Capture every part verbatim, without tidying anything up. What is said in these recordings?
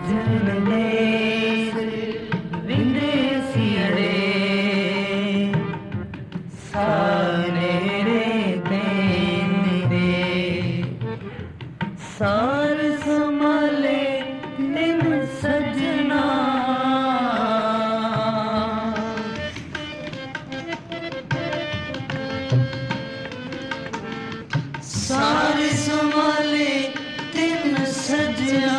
साजन देश विदेशियड़े सानेरे देंदे सार संभाले दिन सजना सार संभाले दिन सजना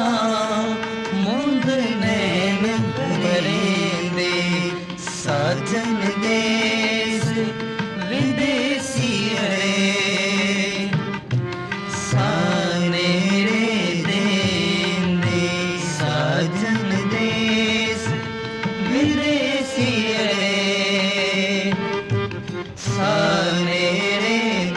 मुंद नैन भरेंदे साजन देश विदेशियड़े सानेरे देंदे साजन देश विदेशियड़े सानेरे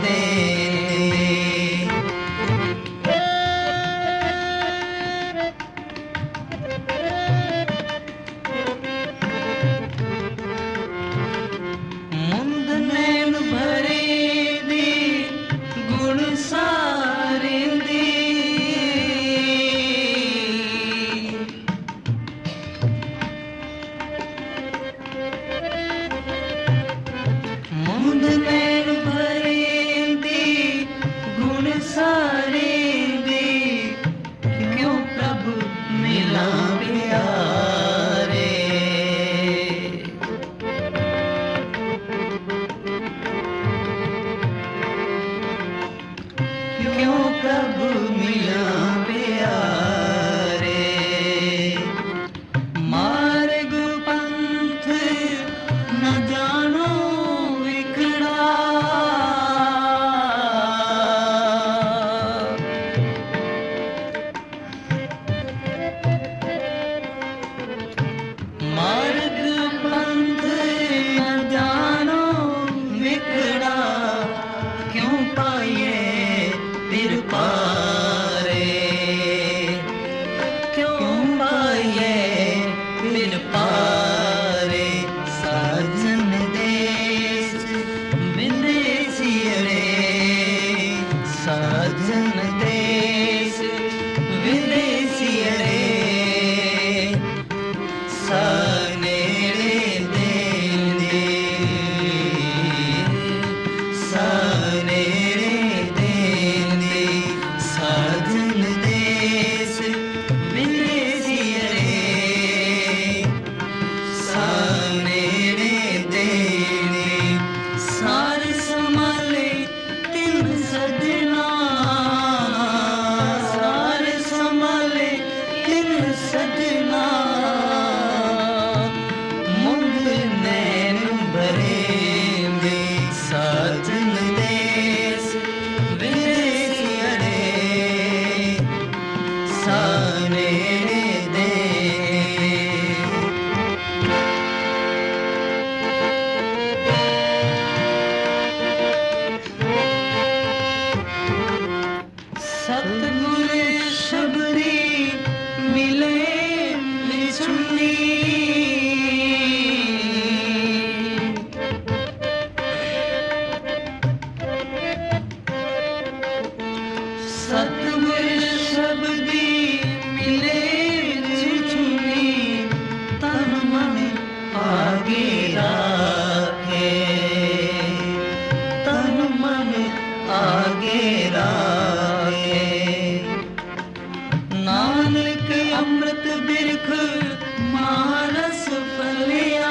प्रभु मिला प्यारे मार्ग पंथ न जानो विखड़ा मार्ग पंथ न जानो विखड़ा क्यों पाए फिर पारे क्यों पाए फिर पारे साजन देश विदेशियड़े साजन देश विदेशियड़े सानेरे देंदे सानेरे साजन देश विदेशियड़े सानेरे देंदे सार संभाले दिन सजना सार संभाले दिन सजना मुंद नैन भरेंदे साजन देश विदेशियड़े सानेरे दे सतगुर शबरी मिले सुनी सतगुर शबदी मिले चुनी तन मन आगे राखे तन मन आगे राखे नानक अमृत बिरख मानस फलिया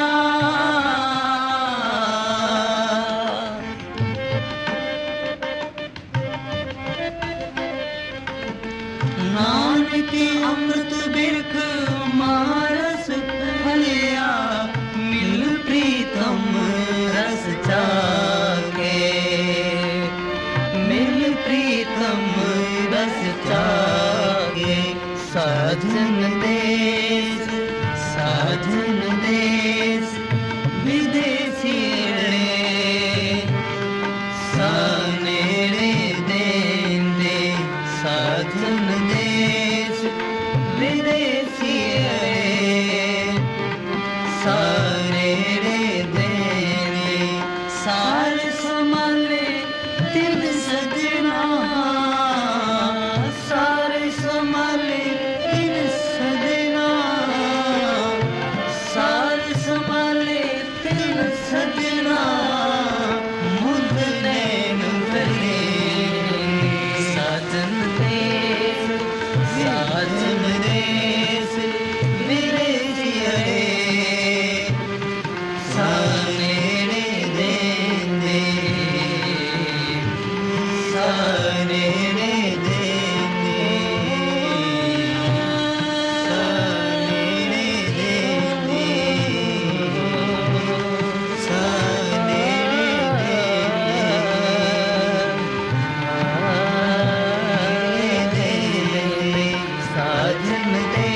नानक अमृत बिरख मानस फलिया मिल प्रीतम रस चाखे मिल प्रीतम रस चाखे साजन देश साजन देश विदेशियड़े सानेरे देंदे साजन देश विदेशियड़े सानेरे देंदे सार संभाले दिन सजना सार संभाले दिन सजना भजन दे